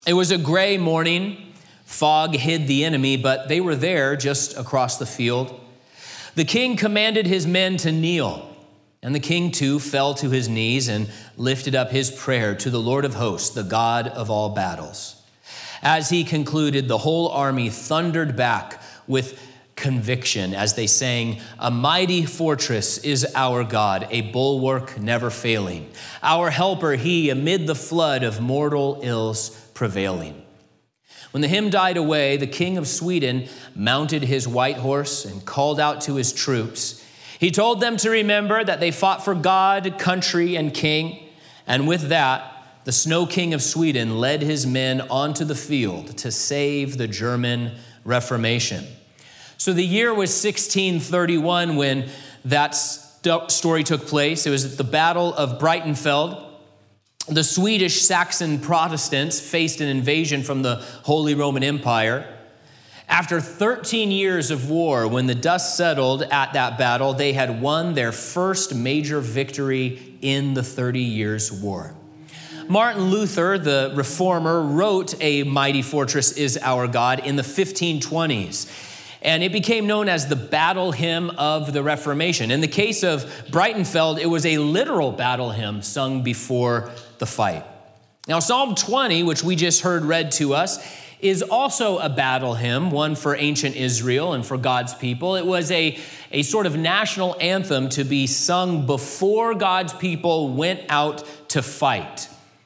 It was a gray morning. Fog hid the enemy, but they were there just across the field. The king commanded his men to kneel, and the king too fell to his knees and lifted up his prayer to the Lord of hosts, the God of all battles. As he concluded, the whole army thundered back with conviction as they sang, "A mighty fortress is our God, a bulwark never failing. Our helper he, amid the flood of mortal ills prevailing." When the hymn died away, the king of Sweden mounted his white horse and called out to his troops. He told them to remember that they fought for God, country, and king. And with that, the Snow King of Sweden led his men onto the field to save the German Reformation. So the year was 1631 when that story took place. It was at the Battle of Breitenfeld. The Swedish Saxon Protestants faced an invasion from the Holy Roman Empire. After 13 years of war, when the dust settled at that battle, they had won their first major victory in the 30 Years' War. Martin Luther, the reformer, wrote "A Mighty Fortress is Our God" in the 1520s. And it became known as the battle hymn of the Reformation. In the case of Breitenfeld, it was a literal battle hymn sung before the fight. Now, Psalm 20, which we just heard read to us, is also a battle hymn, one for ancient Israel and for God's people. It was a sort of national anthem to be sung before God's people went out to fight.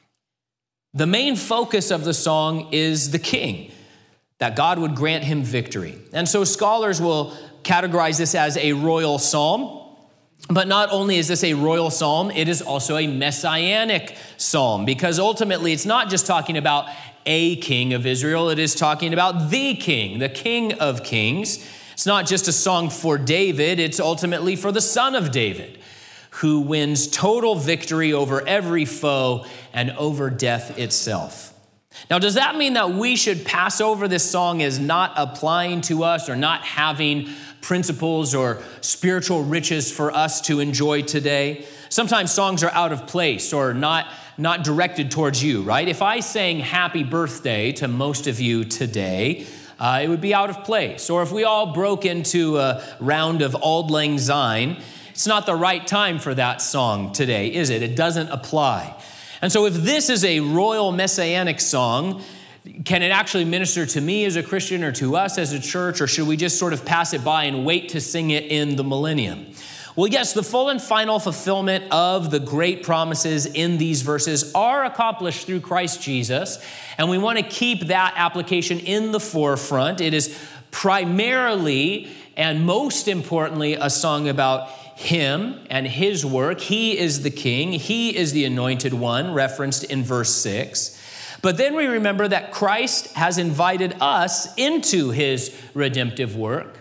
The main focus of the song is the king, that God would grant him victory. And so scholars will categorize this as a royal psalm. But not only is this a royal psalm, it is also a messianic psalm, because ultimately it's not just talking about a king of Israel, it is talking about the King of Kings. It's not just a song for David, it's ultimately for the son of David, who wins total victory over every foe and over death itself. Now, does that mean that we should pass over this song as not applying to us or not having principles or spiritual riches for us to enjoy today? Sometimes songs are out of place or not directed towards you, right? If I sang "Happy Birthday" to most of you today, it would be out of place. Or if we all broke into a round of "Auld Lang Syne," it's not the right time for that song today, is it? It doesn't apply. And so if this is a royal messianic song, can it actually minister to me as a Christian or to us as a church, or should we just sort of pass it by and wait to sing it in the millennium? Well, yes, the full and final fulfillment of the great promises in these verses are accomplished through Christ Jesus, and we want to keep that application in the forefront. It is primarily and most importantly a song about him and his work. He is the king. He is the anointed one, referenced in verse 6. But then we remember that Christ has invited us into his redemptive work.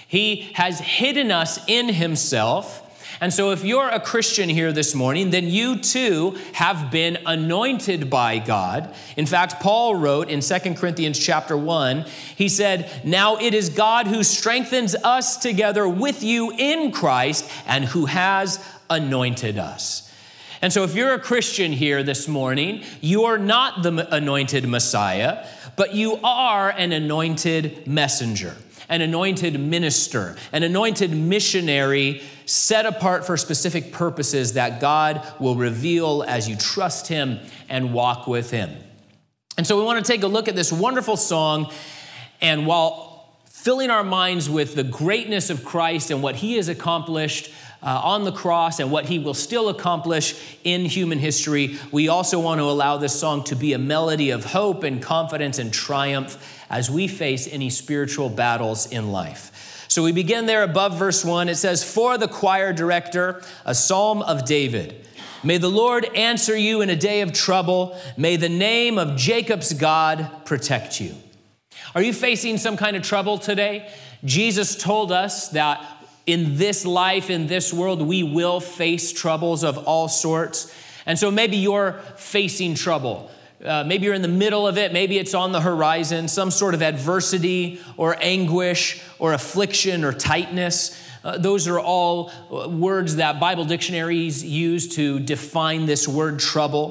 He has hidden us in himself. And so if you're a Christian here this morning, then you too have been anointed by God. In fact, Paul wrote in 2 Corinthians chapter 1, he said, "Now it is God who strengthens us together with you in Christ and who has anointed us." And so if you're a Christian here this morning, you're not the anointed Messiah, but you are an anointed messenger, an anointed minister, an anointed missionary set apart for specific purposes that God will reveal as you trust him and walk with him. And so we want to take a look at this wonderful song, and while filling our minds with the greatness of Christ and what he has accomplished on the cross and what he will still accomplish in human history, we also want to allow this song to be a melody of hope and confidence and triumph as we face any spiritual battles in life. So we begin there above verse 1. It says, "For the choir director, a psalm of David. May the Lord answer you in a day of trouble. May the name of Jacob's God protect you." Are you facing some kind of trouble today? Jesus told us that in this life, in this world, we will face troubles of all sorts. And so maybe you're facing trouble. Maybe you're in the middle of it. Maybe it's on the horizon, some sort of adversity or anguish or affliction or tightness. Those are all words that Bible dictionaries use to define this word trouble.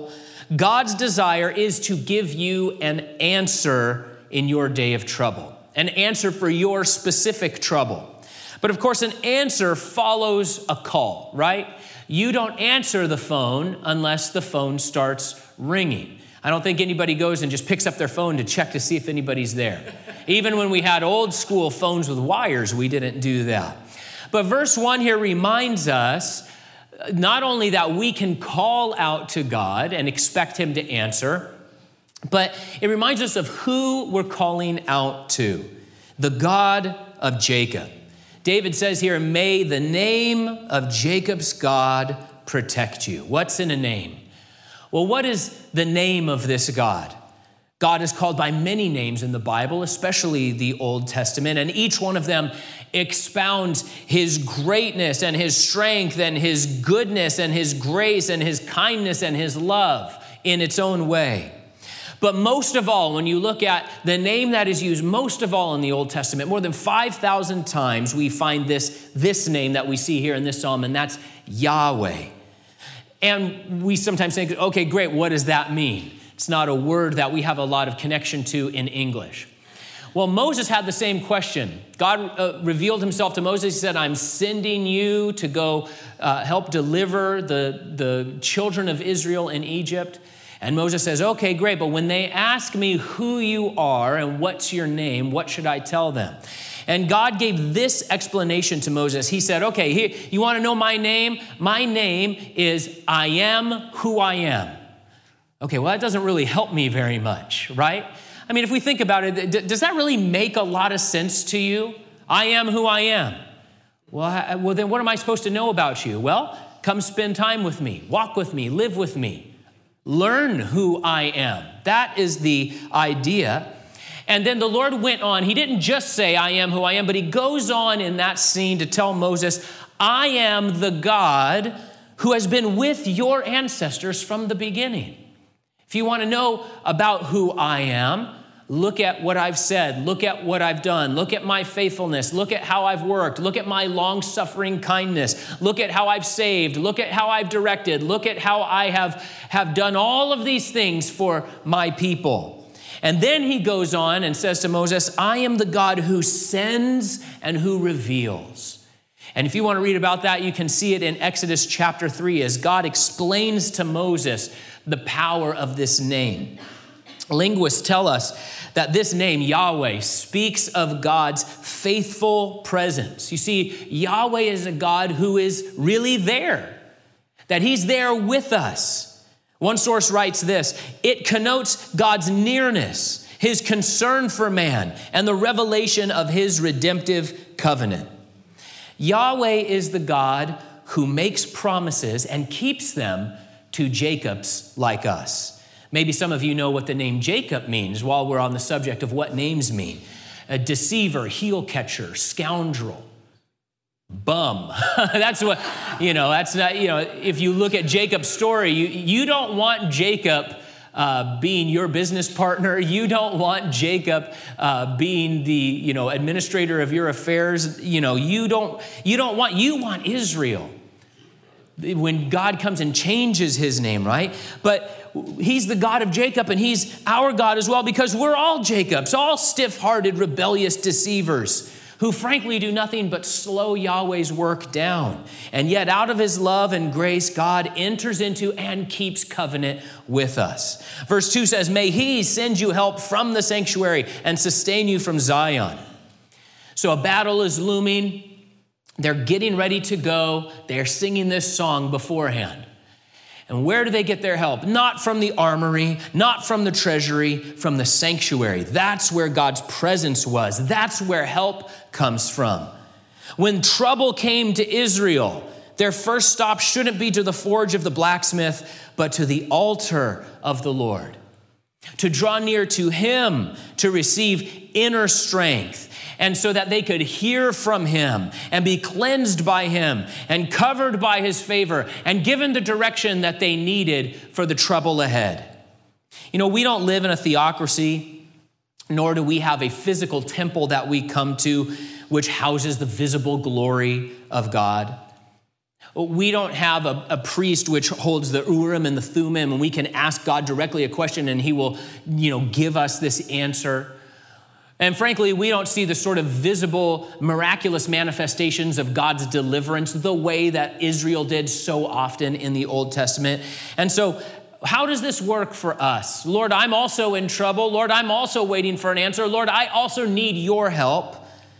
God's desire is to give you an answer in your day of trouble, an answer for your specific trouble. But of course, an answer follows a call, right? You don't answer the phone unless the phone starts ringing. I don't think anybody goes and just picks up their phone to check to see if anybody's there. Even when we had old school phones with wires, we didn't do that. But verse 1 here reminds us not only that we can call out to God and expect him to answer, but it reminds us of who we're calling out to, the God of Jacob. David says here, may the name of Jacob's God protect you. What's in a name? Well, what is the name of this God? God is called by many names in the Bible, especially the Old Testament, and each one of them expounds his greatness and his strength and his goodness and his grace and his kindness and his love in its own way. But most of all, when you look at the name that is used most of all in the Old Testament, more than 5,000 times we find this name that we see here in this psalm, and that's Yahweh. And we sometimes think, okay, great, what does that mean? It's not a word that we have a lot of connection to in English. Well, Moses had the same question. God revealed himself to Moses. He said, I'm sending you to go help deliver the children of Israel in Egypt. And Moses says, okay, great, but when they ask me who you are and what's your name, what should I tell them? And God gave this explanation to Moses. He said, okay, here, you want to know my name? My name is I am who I am. Okay, well, that doesn't really help me very much, right? I mean, if we think about it, does that really make a lot of sense to you? I am who I am. Well, then what am I supposed to know about you? Well, come spend time with me, walk with me, live with me. Learn who I am. That is the idea. And then the Lord went on. He didn't just say, I am who I am, but he goes on in that scene to tell Moses, I am the God who has been with your ancestors from the beginning. If you want to know about who I am, look at what I've said, look at what I've done, look at my faithfulness, look at how I've worked, look at my long-suffering kindness, look at how I've saved, look at how I've directed, look at how I have done all of these things for my people. And then he goes on and says to Moses, I am the God who sends and who reveals. And if you want to read about that, you can see it in Exodus chapter 3 as God explains to Moses the power of this name. Linguists tell us that this name, Yahweh, speaks of God's faithful presence. You see, Yahweh is a God who is really there, that he's there with us. One source writes this, it connotes God's nearness, his concern for man, and the revelation of his redemptive covenant. Yahweh is the God who makes promises and keeps them to Jacob's like us. Maybe some of you know what the name Jacob means while we're on the subject of what names mean. A deceiver, heel catcher, scoundrel, bum. That's what, that's not, if you look at Jacob's story, you don't want Jacob being your business partner. You don't want Jacob being the, administrator of your affairs. You want Israel. When God comes and changes his name, right? But he's the God of Jacob, and he's our God as well, because we're all Jacobs, all stiff-hearted, rebellious deceivers who frankly do nothing but slow Yahweh's work down. And yet out of his love and grace, God enters into and keeps covenant with us. Verse 2 says, may he send you help from the sanctuary and sustain you from Zion. So a battle is looming. They're getting ready to go. They're singing this song beforehand. And where do they get their help? Not from the armory, not from the treasury, from the sanctuary. That's where God's presence was. That's where help comes from. When trouble came to Israel, their first stop shouldn't be to the forge of the blacksmith, but to the altar of the Lord. To draw near to him, to receive inner strength, and so that they could hear from him and be cleansed by him and covered by his favor and given the direction that they needed for the trouble ahead. We don't live in a theocracy, nor do we have a physical temple that we come to which houses the visible glory of God. We don't have a priest which holds the Urim and the Thummim, and we can ask God directly a question and he will, give us this answer. And frankly, we don't see the sort of visible, miraculous manifestations of God's deliverance the way that Israel did so often in the Old Testament. And so, how does this work for us? Lord, I'm also in trouble. Lord, I'm also waiting for an answer. Lord, I also need your help.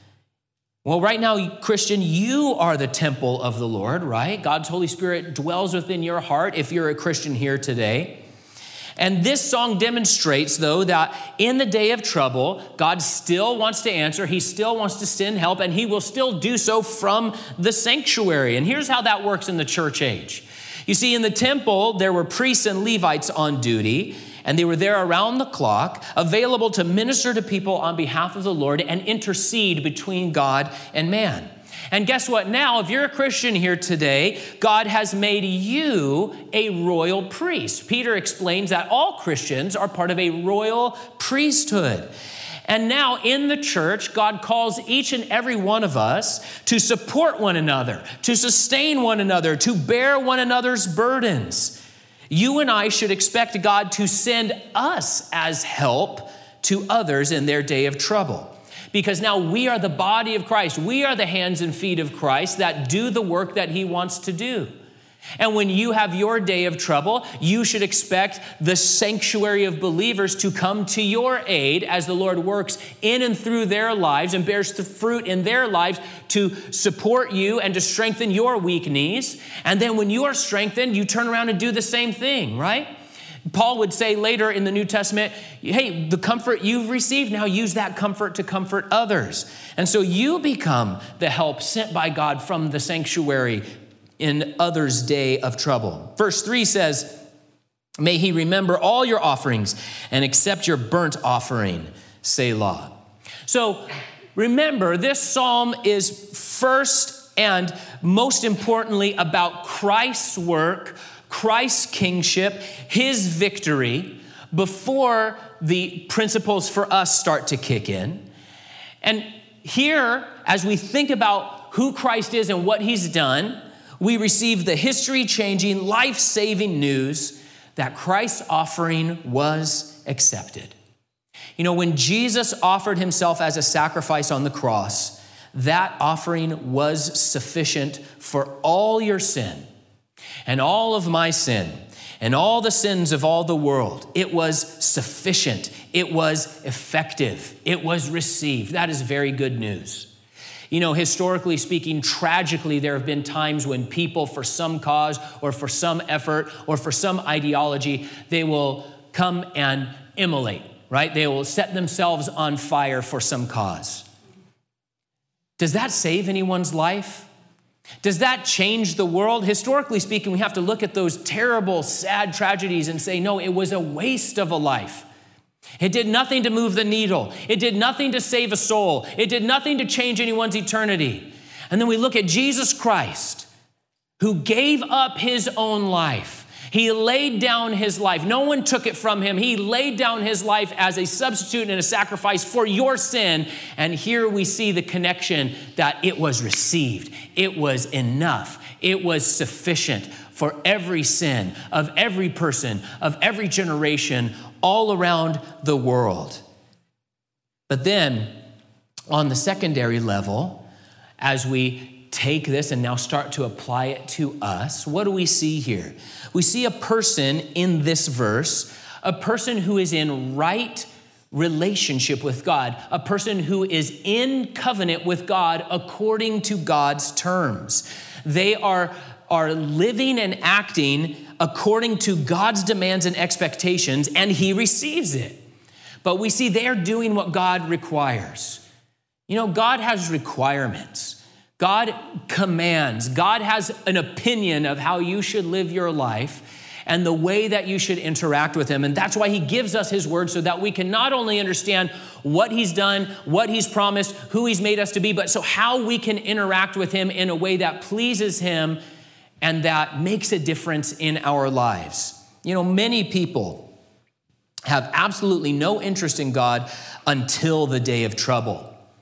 Well, right now, Christian, you are the temple of the Lord, right? God's Holy Spirit dwells within your heart if you're a Christian here today. And this song demonstrates, though, that in the day of trouble, God still wants to answer. He still wants to send help, and he will still do so from the sanctuary. And here's how that works in the church age. You see, in the temple, there were priests and Levites on duty, and they were there around the clock, available to minister to people on behalf of the Lord and intercede between God and man. And guess what? Now, if you're a Christian here today, God has made you a royal priest. Peter explains that all Christians are part of a royal priesthood. And now in the church, God calls each and every one of us to support one another, to sustain one another, to bear one another's burdens. You and I should expect God to send us as help to others in their day of trouble. Because now we are the body of Christ. We are the hands and feet of Christ that do the work that he wants to do. And when you have your day of trouble, you should expect the sanctuary of believers to come to your aid as the Lord works in and through their lives and bears the fruit in their lives to support you and to strengthen your weak knees. And then when you are strengthened, you turn around and do the same thing, right? Paul would say later in the New Testament, hey, the comfort you've received, now use that comfort to comfort others. And so you become the help sent by God from the sanctuary in others' day of trouble. Verse 3 says, may he remember all your offerings and accept your burnt offering, Selah. So remember, this psalm is first and most importantly about Christ's work, Christ's kingship, his victory, before the principles for us start to kick in. And here, as we think about who Christ is and what he's done, we receive the history-changing, life-saving news that Christ's offering was accepted. When Jesus offered himself as a sacrifice on the cross, that offering was sufficient for all your sin and all of my sin and all the sins of all the world. It was sufficient. It was effective. It was received. That is very good news. Historically speaking, tragically, there have been times when people, for some cause or for some effort or for some ideology, they will come and immolate, right? They will set themselves on fire for some cause. Does that save anyone's life? Does that change the world? Historically speaking, we have to look at those terrible, sad tragedies and say, no, it was a waste of a life. It did nothing to move the needle. It did nothing to save a soul. It did nothing to change anyone's eternity. And then we look at Jesus Christ, who gave up his own life. He laid down his life. No one took it from him. He laid down his life as a substitute and a sacrifice for your sin. And here we see the connection that it was received. It was enough. It was sufficient for every sin of every person, of every generation, all around the world. But then, on the secondary level, as we take this and now start to apply it to us, what do we see here? We see a person in this verse, a person who is in right relationship with God, a person who is in covenant with God according to God's terms. They are living and acting according to God's demands and expectations, and he receives it. But we see they're doing what God requires. God has requirements. God commands. God has an opinion of how you should live your life and the way that you should interact with him. And that's why he gives us his word, so that we can not only understand what he's done, what he's promised, who he's made us to be, but so how we can interact with him in a way that pleases him and that makes a difference in our lives. Many people have absolutely no interest in God until the day of trouble.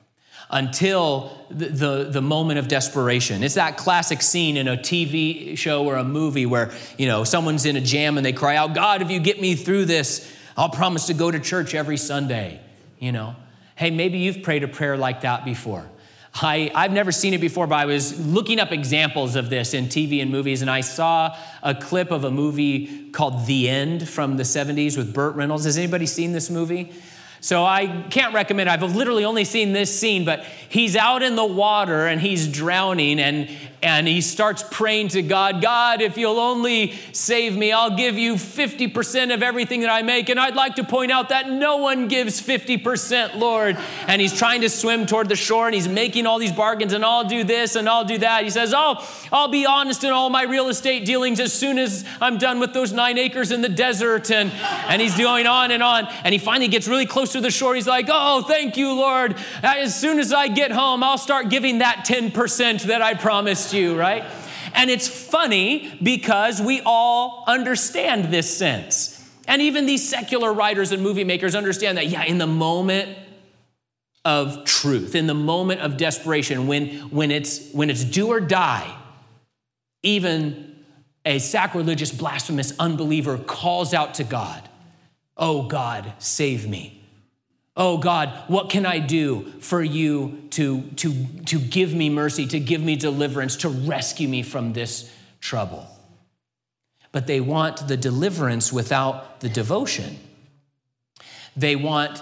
until the moment of desperation. It's that classic scene in a TV show or a movie where, someone's in a jam and they cry out, God, if you get me through this, I'll promise to go to church every Sunday, Hey, maybe you've prayed a prayer like that before. I've never seen it before, but I was looking up examples of this in TV and movies, and I saw a clip of a movie called The End from the 70s with Burt Reynolds. Has anybody seen this movie? So I can't recommend it. I've literally only seen this scene, but he's out in the water and he's drowning, and he starts praying to God, God, if you'll only save me, I'll give you 50% of everything that I make. And I'd like to point out that no one gives 50%, Lord. And he's trying to swim toward the shore, and he's making all these bargains, and I'll do this and I'll do that. He says, I'll be honest in all my real estate dealings as soon as I'm done with those 9 acres in the desert. And he's going on. And he finally gets really close to the shore. He's like, oh, thank you, Lord. As soon as I get home, I'll start giving that 10% that I promised you, right? And it's funny because we all understand this sense. And even these secular writers and movie makers understand that, in the moment of truth, in the moment of desperation, when it's do or die, even a sacrilegious, blasphemous unbeliever calls out to God, oh God, save me. Oh God, what can I do for you to give me mercy, to give me deliverance, to rescue me from this trouble? But they want the deliverance without the devotion. They want,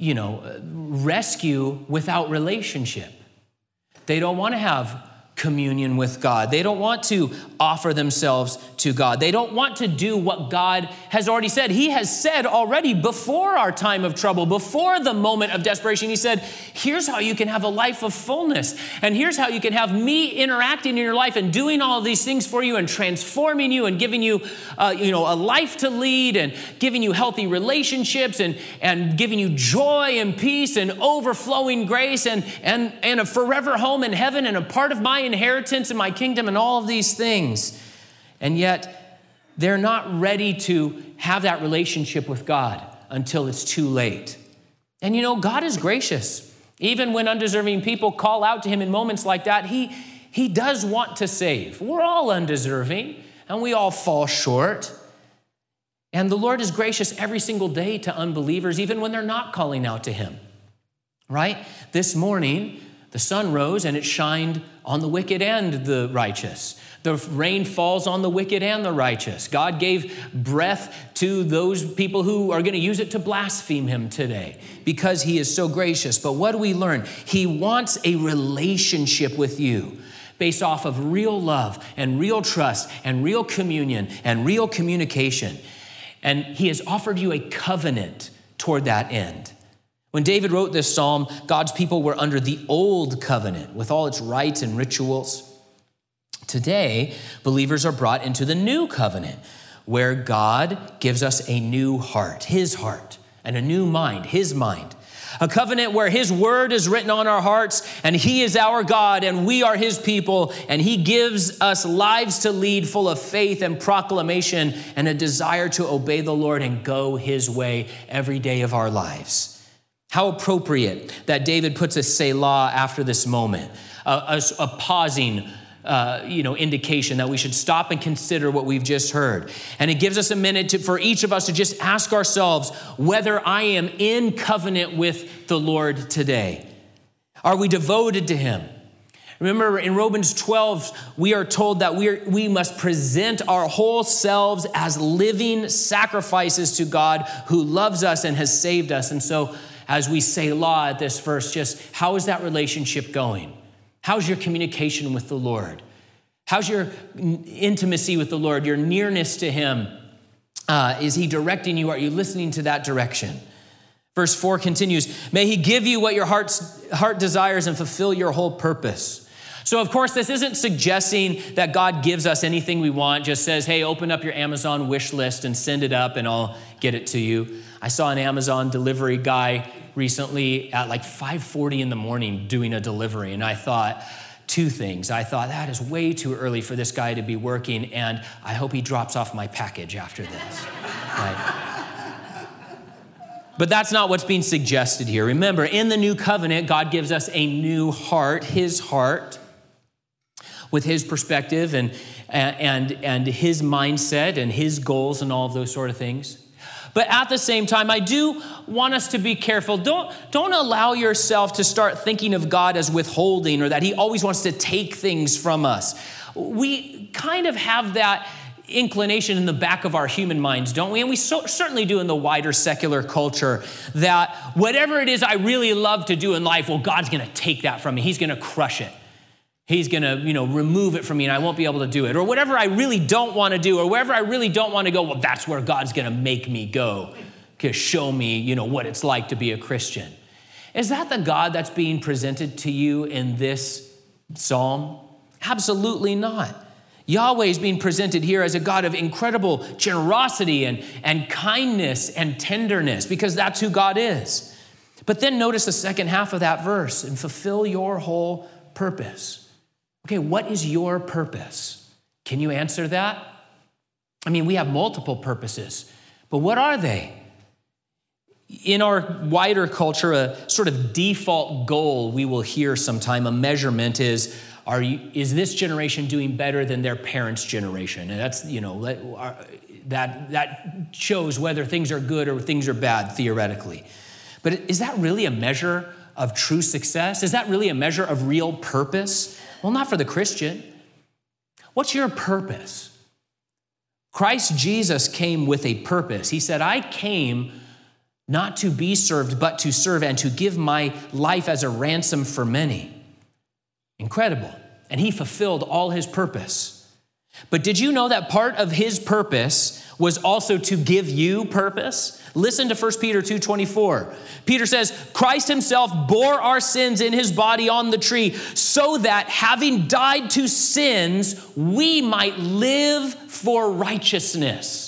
rescue without relationship. They don't want to have communion with God. They don't want to offer themselves to God. They don't want to do what God has already said. He has said already before our time of trouble, before the moment of desperation, he said, here's how you can have a life of fullness. And here's how you can have me interacting in your life and doing all of these things for you and transforming you and giving you, a life to lead and giving you healthy relationships and giving you joy and peace and overflowing grace and a forever home in heaven and a part of my inheritance in my kingdom and all of these things. And yet they're not ready to have that relationship with God until it's too late. And God is gracious. Even when undeserving people call out to him in moments like that, he does want to save. We're all undeserving and we all fall short. And the Lord is gracious every single day to unbelievers, even when they're not calling out to him, right? This morning, the sun rose and it shined on the wicked and the righteous. The rain falls on the wicked and the righteous. God gave breath to those people who are going to use it to blaspheme him today because he is so gracious. But what do we learn? He wants a relationship with you based off of real love and real trust and real communion and real communication. And he has offered you a covenant toward that end. When David wrote this psalm, God's people were under the old covenant with all its rites and rituals. Today, believers are brought into the new covenant where God gives us a new heart, his heart, and a new mind, his mind. A covenant where his word is written on our hearts and he is our God and we are his people, and he gives us lives to lead full of faith and proclamation and a desire to obey the Lord and go his way every day of our lives. How appropriate that David puts a Selah after this moment, a pausing indication that we should stop and consider what we've just heard. And it gives us a minute for each of us to just ask ourselves whether I am in covenant with the Lord today. Are we devoted to him? Remember in Romans 12, we are told that we must present our whole selves as living sacrifices to God who loves us and has saved us. And so as we Selah at this verse, just how is that relationship going? How's your communication with the Lord? How's your intimacy with the Lord, your nearness to him? Is he directing you? Are you listening to that direction? Verse 4 continues, may he give you what your heart desires and fulfill your whole purpose. So, of course, this isn't suggesting that God gives us anything we want, just says, hey, open up your Amazon wish list and send it up and I'll get it to you. I saw an Amazon delivery guy recently at like 5:40 in the morning doing a delivery. And I thought two things. I thought that is way too early for this guy to be working. And I hope he drops off my package after this. Right? But that's not what's being suggested here. Remember, in the new covenant, God gives us a new heart, his heart, with his perspective and his mindset and his goals and all of those sort of things. But at the same time, I do want us to be careful. Don't allow yourself to start thinking of God as withholding or that he always wants to take things from us. We kind of have that inclination in the back of our human minds, don't we? And we certainly do in the wider secular culture, that whatever it is I really love to do in life, well, God's going to take that from me. He's going to crush it. He's going to, remove it from me and I won't be able to do it. Or whatever I really don't want to do or wherever I really don't want to go, well, that's where God's going to make me go to show me, what it's like to be a Christian. Is that the God that's being presented to you in this psalm? Absolutely not. Yahweh is being presented here as a God of incredible generosity and kindness and tenderness, because that's who God is. But then notice the second half of that verse, and fulfill your whole purpose. Okay, what is your purpose? Can you answer that? I mean, we have multiple purposes, but what are they? In our wider culture, a sort of default goal we will hear sometime, a measurement is this generation doing better than their parents' generation? And that's, that shows whether things are good or things are bad, theoretically. But is that really a measure of true success? Is that really a measure of real purpose? Well, not for the Christian. What's your purpose? Christ Jesus came with a purpose. He said, I came not to be served, but to serve and to give my life as a ransom for many. Incredible. And he fulfilled all his purpose. But did you know that part of his purpose was also to give you purpose? Listen to 1 Peter 2:24. Peter says, Christ himself bore our sins in his body on the tree, so that having died to sins, we might live for righteousness.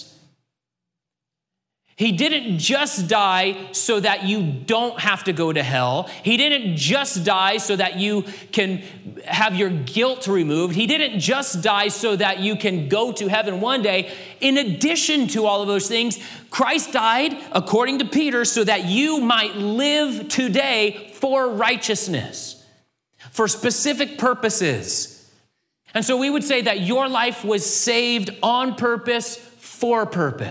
He didn't just die so that you don't have to go to hell. He didn't just die so that you can have your guilt removed. He didn't just die so that you can go to heaven one day. In addition to all of those things, Christ died, according to Peter, so that you might live today for righteousness, for specific purposes. And so we would say that your life was saved on purpose, for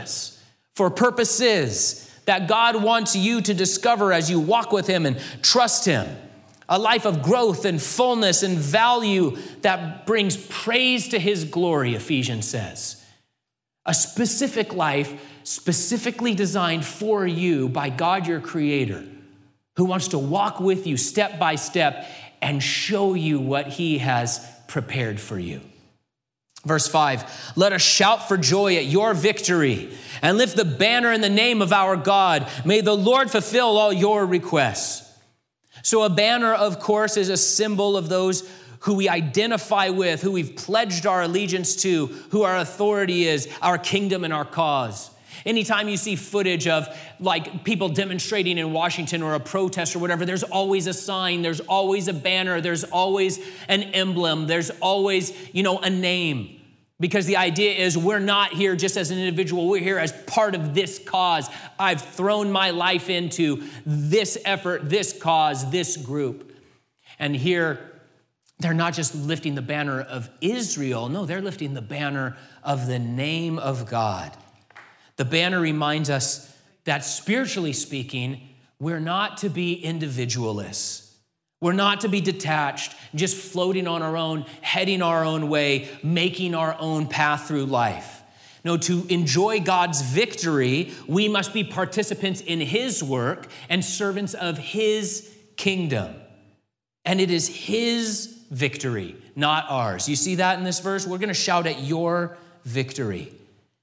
purposes that God wants you to discover as you walk with him and trust him. A life of growth and fullness and value that brings praise to his glory, Ephesians says. A specific life specifically designed for you by God, your creator, who wants to walk with you step by step and show you what he has prepared for you. Verse 5, let us shout for joy at your victory and lift the banner in the name of our God. May the Lord fulfill all your requests. So a banner, of course, is a symbol of those who we identify with, who we've pledged our allegiance to, who our authority is, our kingdom and our cause. Anytime you see footage of like people demonstrating in Washington or a protest or whatever, there's always a sign, there's always a banner, there's always an emblem, there's always, a name. Because the idea is we're not here just as an individual, we're here as part of this cause. I've thrown my life into this effort, this cause, this group. And here, they're not just lifting the banner of Israel, no, they're lifting the banner of the name of God. The banner reminds us that spiritually speaking, we're not to be individualists. We're not to be detached, just floating on our own, heading our own way, making our own path through life. No, to enjoy God's victory, we must be participants in his work and servants of his kingdom. And it is his victory, not ours. You see that in this verse? We're going to shout at your victory.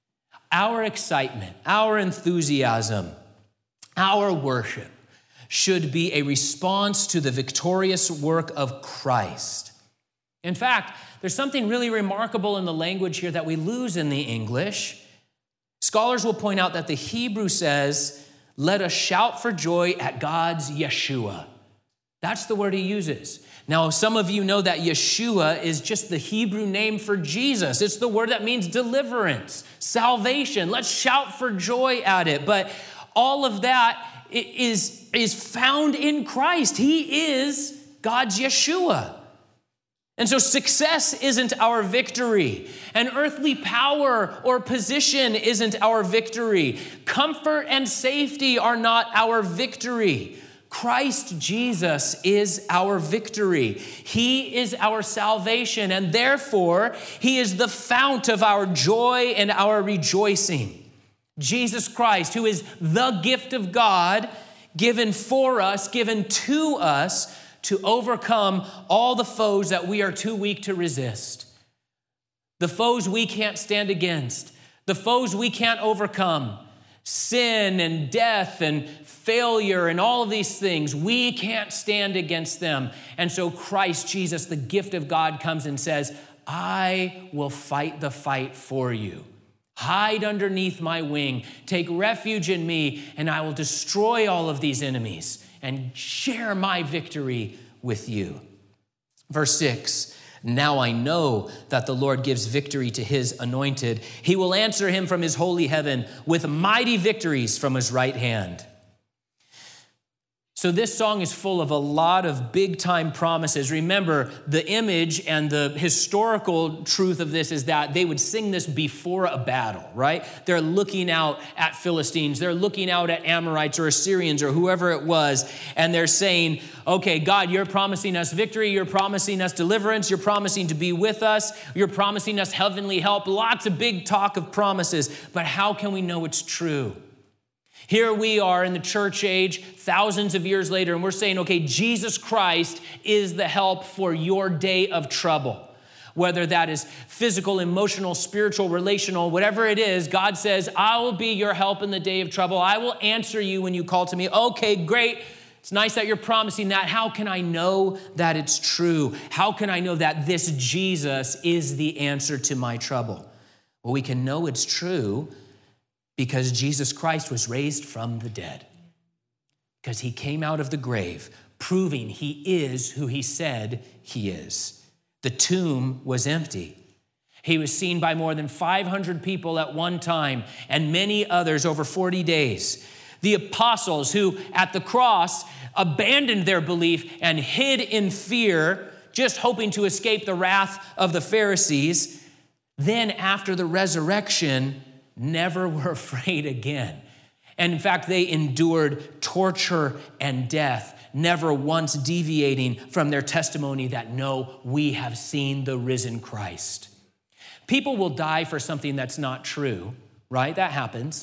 Our excitement, our enthusiasm, our worship should be a response to the victorious work of Christ. In fact, there's something really remarkable in the language here that we lose in the English. Scholars will point out that the Hebrew says, let us shout for joy at God's Yeshua. That's the word he uses. Now, some of you know that Yeshua is just the Hebrew name for Jesus. It's the word that means deliverance, salvation. Let's shout for joy at it. But all of that is found in Christ. He is God's Yeshua. And so success isn't our victory. And earthly power or position isn't our victory. Comfort and safety are not our victory. Christ Jesus is our victory. He is our salvation, and therefore, he is the fount of our joy and our rejoicing. Jesus Christ, who is the gift of God, given for us, given to us, to overcome all the foes that we are too weak to resist. The foes we can't stand against. The foes we can't overcome. Sin and death and failure and all of these things, we can't stand against them. And so Christ Jesus, the gift of God, comes and says, I will fight the fight for you. Hide underneath my wing. Take refuge in me, and I will destroy all of these enemies and share my victory with you. Verse 6, now I know that the Lord gives victory to his anointed. He will answer him from his holy heaven with mighty victories from his right hand. So this song is full of a lot of big-time promises. Remember, the image and the historical truth of this is that they would sing this before a battle, right? They're looking out at Philistines. They're looking out at Amorites or Assyrians or whoever it was, and they're saying, okay, God, you're promising us victory. You're promising us deliverance. You're promising to be with us. You're promising us heavenly help. Lots of big talk of promises, but how can we know it's true? Here we are in the church age, thousands of years later, and we're saying, okay, Jesus Christ is the help for your day of trouble. Whether that is physical, emotional, spiritual, relational, whatever it is, God says, I will be your help in the day of trouble. I will answer you when you call to me. Okay, great. It's nice that you're promising that. How can I know that it's true? How can I know that this Jesus is the answer to my trouble? Well, we can know it's true because Jesus Christ was raised from the dead. Because he came out of the grave, proving he is who he said he is. The tomb was empty. He was seen by more than 500 people at one time, and many others over 40 days. The apostles who at the cross abandoned their belief and hid in fear, just hoping to escape the wrath of the Pharisees, then after the resurrection, never were afraid again. And in fact, they endured torture and death, never once deviating from their testimony that, no, we have seen the risen Christ. People will die for something that's not true, right? That happens.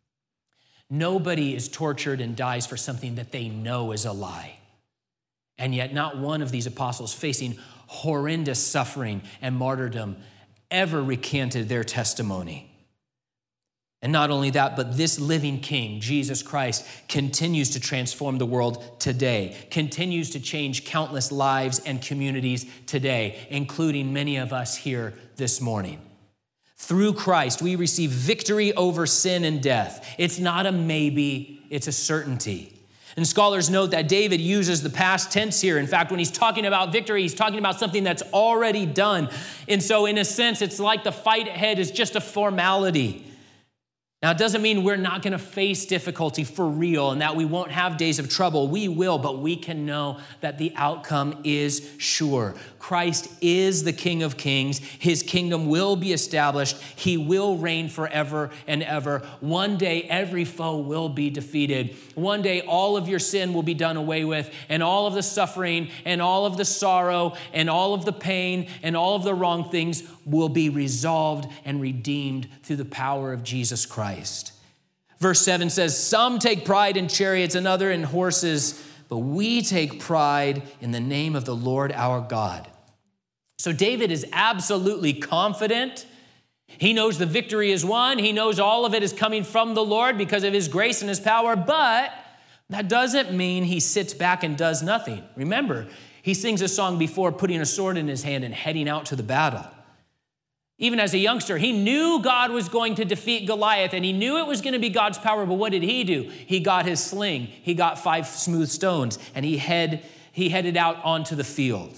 Nobody is tortured and dies for something that they know is a lie. And yet not one of these apostles facing horrendous suffering and martyrdom ever recanted their testimony. And not only that, but this living King, Jesus Christ, continues to transform the world today, continues to change countless lives and communities today, including many of us here this morning. Through Christ, we receive victory over sin and death. It's not a maybe, it's a certainty. And scholars note that David uses the past tense here. In fact, when he's talking about victory, he's talking about something that's already done. And so in a sense, it's like the fight ahead is just a formality. Now, it doesn't mean we're not going to face difficulty for real and that we won't have days of trouble. We will, but we can know that the outcome is sure. Christ is the King of Kings. His kingdom will be established. He will reign forever and ever. One day, every foe will be defeated. One day, all of your sin will be done away with, and all of the suffering and all of the sorrow and all of the pain and all of the wrong things will be resolved and redeemed through the power of Jesus Christ. Verse 7 says, some take pride in chariots and other in horses, but we take pride in the name of the Lord our God. So David is absolutely confident. He knows the victory is won. He knows all of it is coming from the Lord because of his grace and his power, but that doesn't mean he sits back and does nothing. Remember, he sings a song before putting a sword in his hand and heading out to the battle. Even as a youngster, he knew God was going to defeat Goliath, and he knew it was going to be God's power, but what did he do? He got his sling. He got 5 smooth stones, and he headed out onto the field.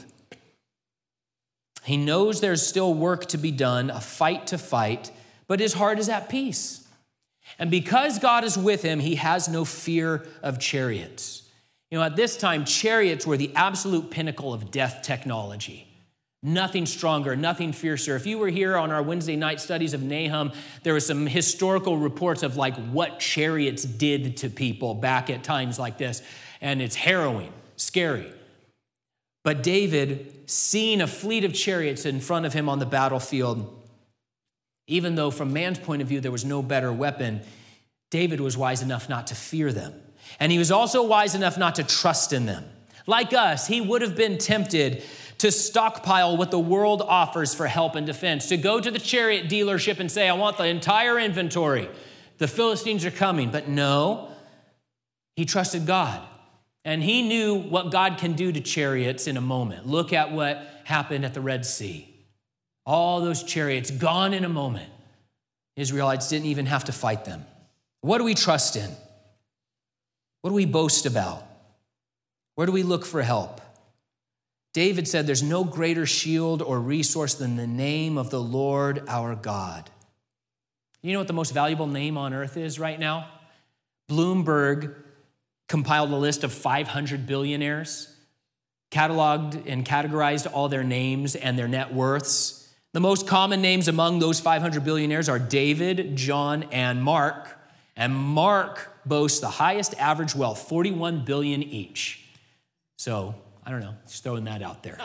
He knows there's still work to be done, a fight to fight, but his heart is at peace. And because God is with him, he has no fear of chariots. At this time, chariots were the absolute pinnacle of death technology. Nothing stronger, nothing fiercer. If you were here on our Wednesday night studies of Nahum, there were some historical reports of what chariots did to people back at times like this. And it's harrowing, scary. But David, seeing a fleet of chariots in front of him on the battlefield, even though from man's point of view there was no better weapon, David was wise enough not to fear them. And he was also wise enough not to trust in them. Like us, he would have been tempted to stockpile what the world offers for help and defense, to go to the chariot dealership and say, I want the entire inventory. The Philistines are coming. But no, he trusted God. And he knew what God can do to chariots in a moment. Look at what happened at the Red Sea. All those chariots gone in a moment. Israelites didn't even have to fight them. What do we trust in? What do we boast about? Where do we look for help? David said there's no greater shield or resource than the name of the Lord our God. You know what the most valuable name on earth is right now? Bloomberg compiled a list of 500 billionaires, cataloged and categorized all their names and their net worths. The most common names among those 500 billionaires are David, John, and Mark. And Mark boasts the highest average wealth, 41 billion each. So, I don't know, just throwing that out there.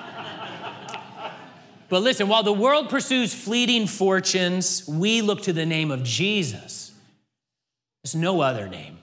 But listen, while the world pursues fleeting fortunes, we look to the name of Jesus. There's no other name.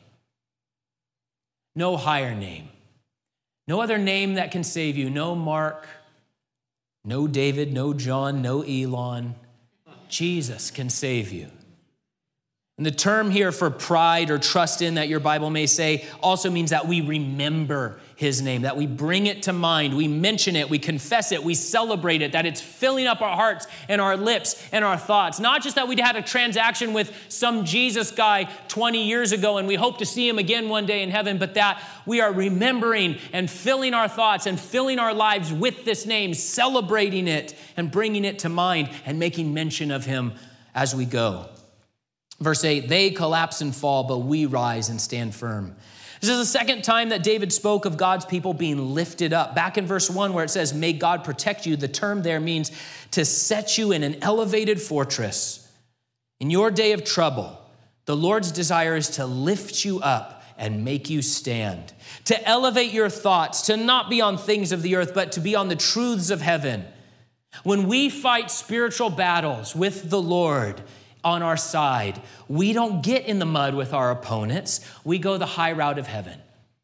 No higher name. No other name that can save you. No Mark, no David, no John, no Elon. Jesus can save you. And the term here for pride or trust in that your Bible may say also means that we remember his name, that we bring it to mind, we mention it, we confess it, we celebrate it, that it's filling up our hearts and our lips and our thoughts. Not just that we'd had a transaction with some Jesus guy 20 years ago and we hope to see him again one day in heaven, but that we are remembering and filling our thoughts and filling our lives with this name, celebrating it and bringing it to mind and making mention of him as we go. Verse 8, they collapse and fall, but we rise and stand firm. This is the second time that David spoke of God's people being lifted up. Back in verse 1 where it says, may God protect you, the term there means to set you in an elevated fortress. In your day of trouble, the Lord's desire is to lift you up and make you stand, to elevate your thoughts, to not be on things of the earth, but to be on the truths of heaven. When we fight spiritual battles with the Lord on our side, we don't get in the mud with our opponents. We go the high route of heaven.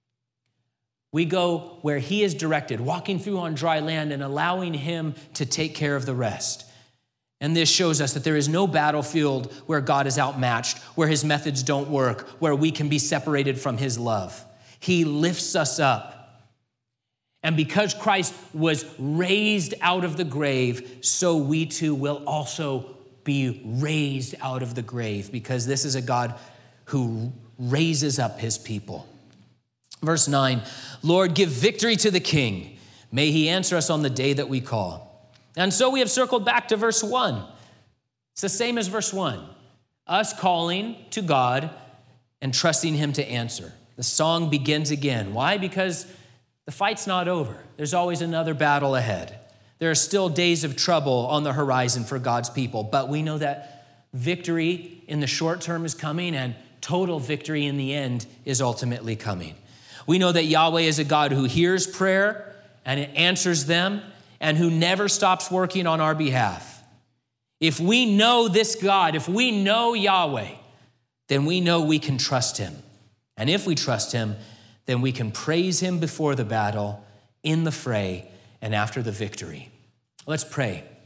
We go where he is directed, walking through on dry land and allowing him to take care of the rest. And this shows us that there is no battlefield where God is outmatched, where his methods don't work, where we can be separated from his love. He lifts us up. And because Christ was raised out of the grave, so we too will also be raised out of the grave, because this is a God who raises up his people. Verse 9, Lord, give victory to the King. May he answer us on the day that we call. And so we have circled back to verse 1. It's the same as verse 1. Us calling to God and trusting him to answer. The song begins again. Why? Because the fight's not over. There's always another battle ahead. There are still days of trouble on the horizon for God's people, but we know that victory in the short term is coming and total victory in the end is ultimately coming. We know that Yahweh is a God who hears prayer and answers them and who never stops working on our behalf. If we know this God, if we know Yahweh, then we know we can trust him. And if we trust him, then we can praise him before the battle, in the fray, and after the victory. Let's pray.